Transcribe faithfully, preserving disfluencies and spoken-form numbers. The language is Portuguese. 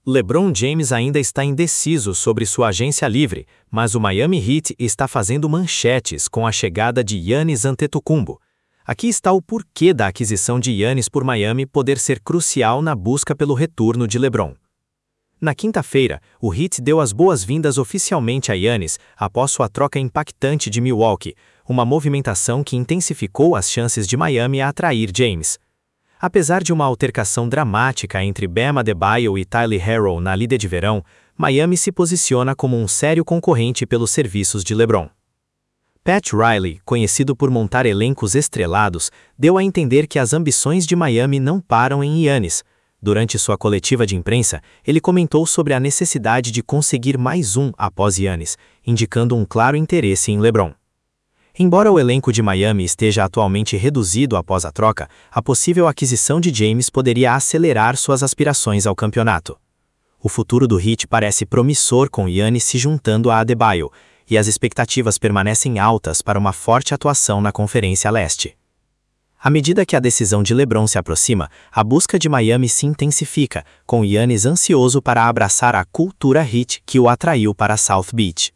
LeBron James ainda está indeciso sobre sua agência livre, mas o Miami Heat está fazendo manchetes com a chegada de Giannis Antetokounmpo. Aqui está o porquê da aquisição de Giannis por Miami poder ser crucial na busca pelo retorno de LeBron. Na quinta-feira, o Heat deu as boas-vindas oficialmente a Giannis após sua troca impactante de Milwaukee, uma movimentação que intensificou as chances de Miami a atrair James. Apesar de uma altercação dramática entre Bam Adebayo e Tyler Herro na Liga de Verão, Miami se posiciona como um sério concorrente pelos serviços de LeBron. Pat Riley, conhecido por montar elencos estrelados, deu a entender que as ambições de Miami não param em Giannis. Durante sua coletiva de imprensa, ele comentou sobre a necessidade de conseguir mais um após Giannis, indicando um claro interesse em LeBron. Embora o elenco de Miami esteja atualmente reduzido após a troca, a possível aquisição de James poderia acelerar suas aspirações ao campeonato. O futuro do Heat parece promissor com Giannis se juntando a Adebayo, e as expectativas permanecem altas para uma forte atuação na Conferência Leste. À medida que a decisão de LeBron se aproxima, a busca de Miami se intensifica, com Giannis ansioso para abraçar a cultura Heat que o atraiu para South Beach.